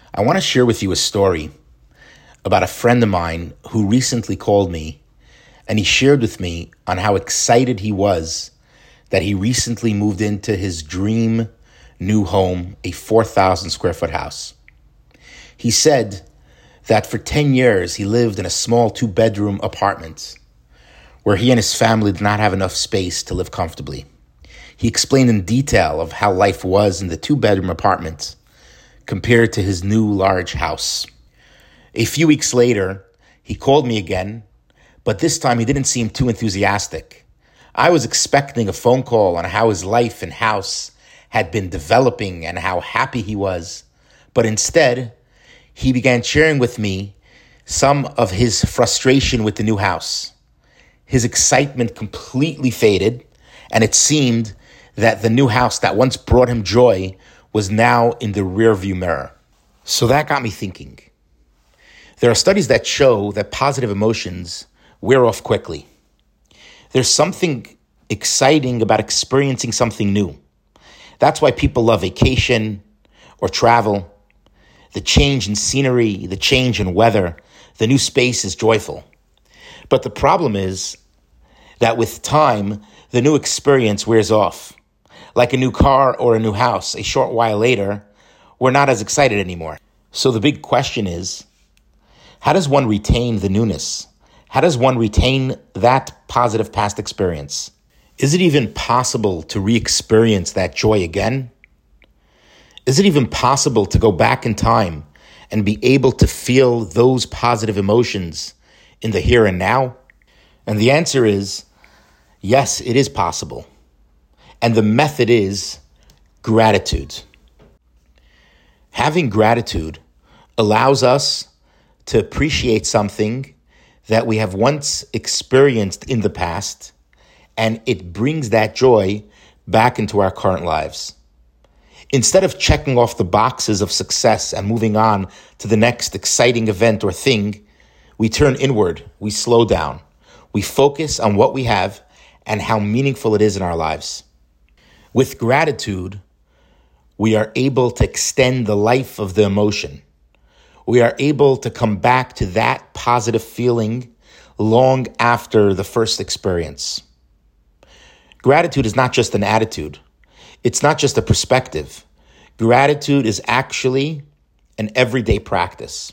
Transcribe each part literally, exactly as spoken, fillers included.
I want to share with you a story about a friend of mine who recently called me, and he shared with me on how excited he was that he recently moved into his dream new home, a four thousand square foot house. He said that for ten years he lived in a small two-bedroom apartment where he and his family did not have enough space to live comfortably. He explained in detail of how life was in the two-bedroom apartment compared to his new large house. A few weeks later, he called me again, but this time he didn't seem too enthusiastic. I was expecting a phone call on how his life and house had been developing and how happy he was, but instead, he began sharing with me some of his frustration with the new house. His excitement completely faded, and it seemed that the new house that once brought him joy was now in the rearview mirror. So that got me thinking. There are studies that show that positive emotions wear off quickly. There's something exciting about experiencing something new. That's why people love vacation or travel. The change in scenery, the change in weather, the new space is joyful. But the problem is that with time, the new experience wears off. Like a new car or a new house, a short while later, we're not as excited anymore. So the big question is, how does one retain the newness? How does one retain that positive past experience? Is it even possible to re-experience that joy again? Is it even possible to go back in time and be able to feel those positive emotions in the here and now? And the answer is, yes, it is possible. And the method is gratitude. Having gratitude allows us to appreciate something that we have once experienced in the past, and it brings that joy back into our current lives. Instead of checking off the boxes of success and moving on to the next exciting event or thing, we turn inward, we slow down, we focus on what we have and how meaningful it is in our lives. With gratitude, we are able to extend the life of the emotion. We are able to come back to that positive feeling long after the first experience. Gratitude is not just an attitude. It's not just a perspective. Gratitude is actually an everyday practice.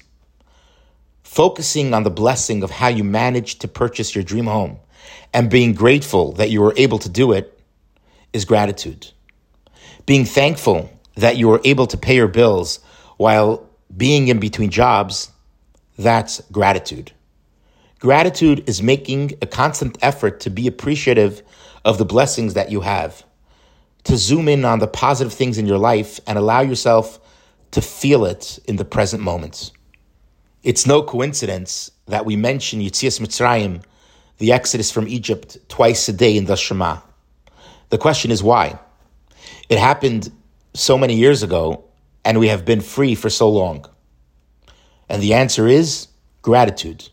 Focusing on the blessing of how you managed to purchase your dream home and being grateful that you were able to do it is gratitude. Being thankful that you were able to pay your bills while being in between jobs, that's gratitude. Gratitude is making a constant effort to be appreciative of the blessings that you have, to zoom in on the positive things in your life and allow yourself to feel it in the present moments. It's no coincidence that we mention Yetzias Mitzrayim, the Exodus from Egypt, twice a day in the Shema. The question is why? It happened so many years ago, and we have been free for so long. And the answer is gratitude.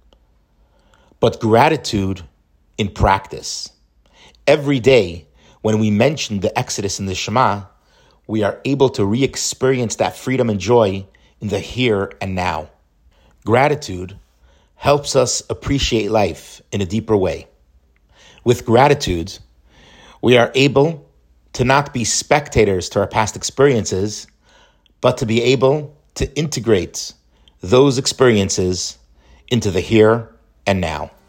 But gratitude in practice. Every day, when we mention the Exodus in the Shema, we are able to re-experience that freedom and joy in the here and now. Gratitude helps us appreciate life in a deeper way. With gratitude, we are able to not be spectators to our past experiences, but to be able to integrate those experiences into the here and now.